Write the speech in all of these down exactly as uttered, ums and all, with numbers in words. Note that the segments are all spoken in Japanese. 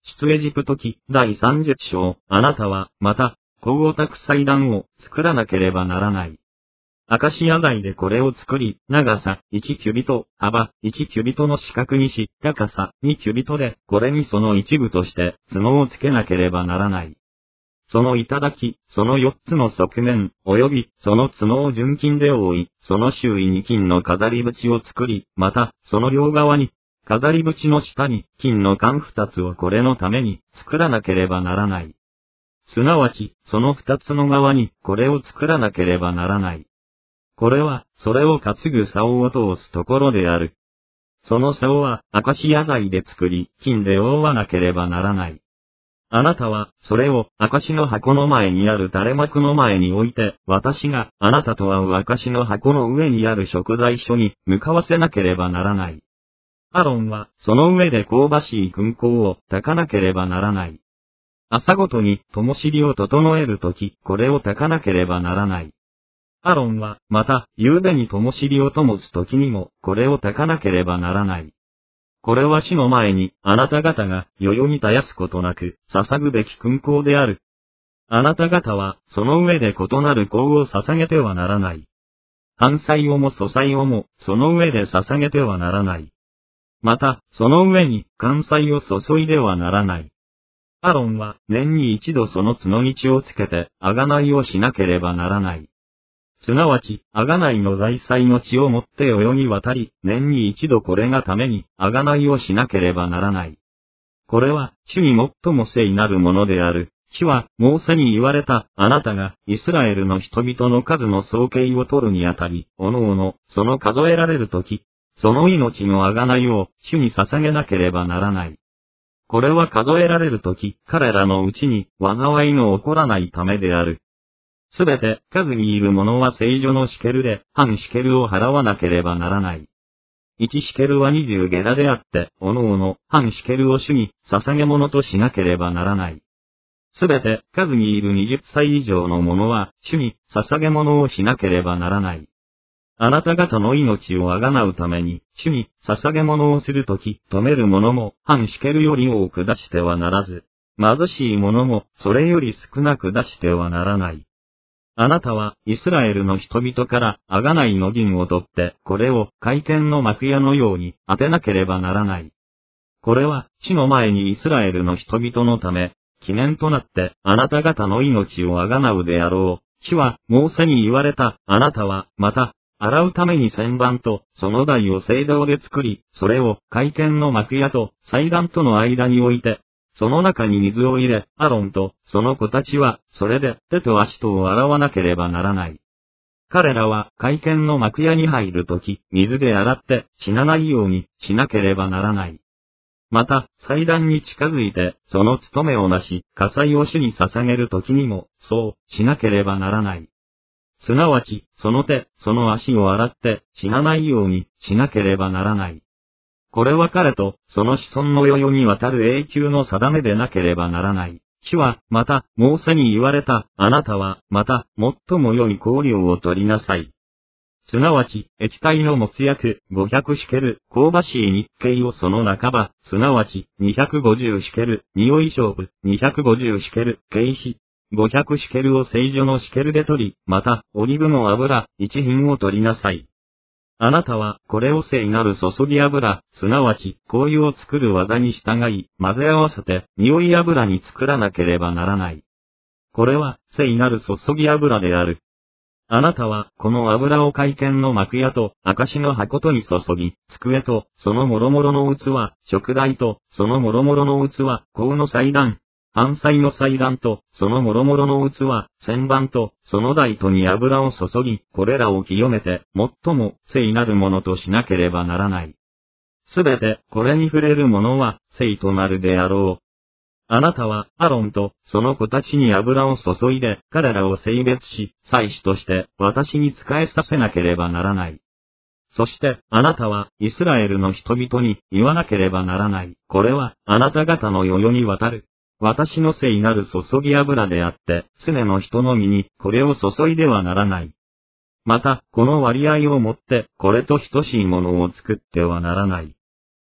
出エジプト記だいさんじゅっ章、あなたは、また、香を焚く祭壇を作らなければならない。アカシア材でこれを作り、長さいちキュビト、幅いちキュビトの四角にし、高さにキュビトで、これにその一部として、角をつけなければならない。その頂、その四つの側面、及び、その角を純金で覆い、その周囲に金の飾り縁を作り、また、その両側に、飾り縁の下に、金の管二つをこれのために、作らなければならない。すなわち、その二つの側に、これを作らなければならない。これは、それを担ぐ竿を通すところである。その竿は、アカシア材で作り、金で覆わなければならない。あなたは、それを、証の箱の前にある垂れ幕の前に置いて、私が、あなたと会う証の箱の上にある食材所に、向かわせなければならない。アロンは、その上で香ばしい燻香を、焚かなければならない。朝ごとに、灯火を整えるとき、これを焚かなければならない。アロンは、また、夕べに灯火を灯すときにも、これを焚かなければならない。これは死の前に、あなた方が、世々に絶やすことなく、捧ぐべき燻香である。あなた方は、その上で異なる香を捧げてはならない。燔祭をも素祭をも、その上で捧げてはならない。また、その上に、燔祭を注いではならない。アロンは、年に一度その角に血をつけて、贖いをしなければならない。すなわち、贖いの財祭の血をもって世々に渡り、年に一度これがために、贖いをしなければならない。これは、主に最も聖なるものである。主は、モーセに言われた、あなたが、イスラエルの人々の数の総計を取るにあたり、おのおの、その数えられるとき、その命の贖いを、主に捧げなければならない。これは数えられるとき、彼らのうちに、災いの起こらないためである。すべて、数にいる者は聖所のシケルで、半シケルを払わなければならない。一シケルは二十ゲラであって、おのおの、半シケルを主に、捧げ物としなければならない。すべて、数にいる二十歳以上の者は、主に、捧げ物をしなければならない。あなた方の命をあがなうために、主に、捧げ物をするとき、止める者も、半シケルより多く出してはならず、貧しい者も、それより少なく出してはならない。あなたは、イスラエルの人々から、贖いの銀を取って、これを、会見の幕屋のように、当てなければならない。これは、死の前にイスラエルの人々のため、記念となって、あなた方の命をあがなうであろう。主は、モーセに言われた、あなたは、また、洗うために旋盤と、その台を青銅で作り、それを、会見の幕屋と、祭壇との間に置いて、その中に水を入れ、アロンと、その子たちは、それで、手と足とを洗わなければならない。彼らは、会見の幕屋に入るとき、水で洗って、死なないように、しなければならない。また、祭壇に近づいて、その務めをなし、火祭を主に捧げるときにも、そう、しなければならない。すなわち、その手、その足を洗って、死なないように、しなければならない。これは彼と、その子孫の世々にわたる永久の定めでなければならない。主は、また、モーセに言われた、あなたは、また、最も良い香料を取りなさい。すなわち、液体の没薬、ごひゃくシケル、香ばしい日系をその半ば、すなわち、にひゃくごじゅうシケル、匂い勝負、にひゃくごじゅうシケル、軽視、ごひゃくシケルを聖所のシケルで取り、また、オリブの油、一品を取りなさい。あなたは、これを聖なる注ぎ油、すなわち、香油を作る技に従い、混ぜ合わせて、匂い油に作らなければならない。これは、聖なる注ぎ油である。あなたは、この油を会見の幕屋と、証の箱とに注ぎ、机と、その諸々の器、食台と、その諸々の器、香の祭壇、燔祭の祭壇と、その諸々の器、旋盤と、その台とに油を注ぎ、これらを清めて、最も聖なるものとしなければならない。すべて、これに触れるものは、聖となるであろう。あなたは、アロンと、その子たちに油を注いで、彼らを聖別し、祭司として、私に仕えさせなければならない。そして、あなたは、イスラエルの人々に、言わなければならない。これは、あなた方の世々にわたる。私の聖なる注ぎ油であって、常の人の身に、これを注いではならない。また、この割合をもって、これと等しいものを作ってはならない。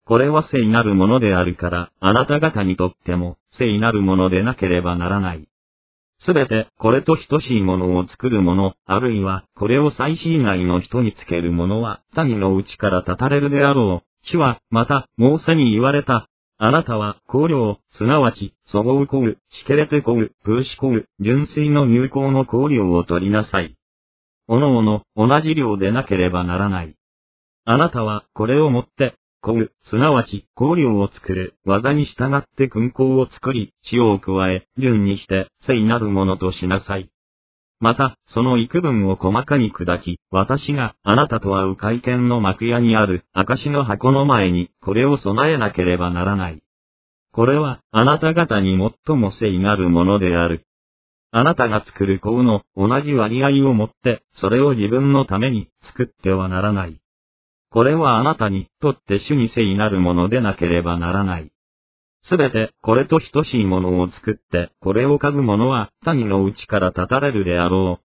これは聖なるものであるから、あなた方にとっても聖なるものでなければならない。すべてこれと等しいものを作る者、あるいはこれを祭司以外の人につける者は、民のうちから断たれるであろう。主は、また、モーセに言われた。あなたは、香料、すなわち、そごう香料、シケレテ香料、プーシ香料、純粋の入香の香料を取りなさい。おのおの、同じ量でなければならない。あなたは、これをもって、香料、すなわち、香料を作る、技に従って燻香を作り、塩を加え、順にして、聖なるものとしなさい。また、その幾分を細かに砕き、私があなたと会う会見の幕屋にある証の箱の前にこれを備えなければならない。これはあなた方に最も聖なるものである。あなたが作る香の同じ割合をもって、それを自分のために作ってはならない。これはあなたにとって主に聖なるものでなければならない。すべてこれと等しいものを作って、これを嗅ぐ者は民のうちから断たれるであろう。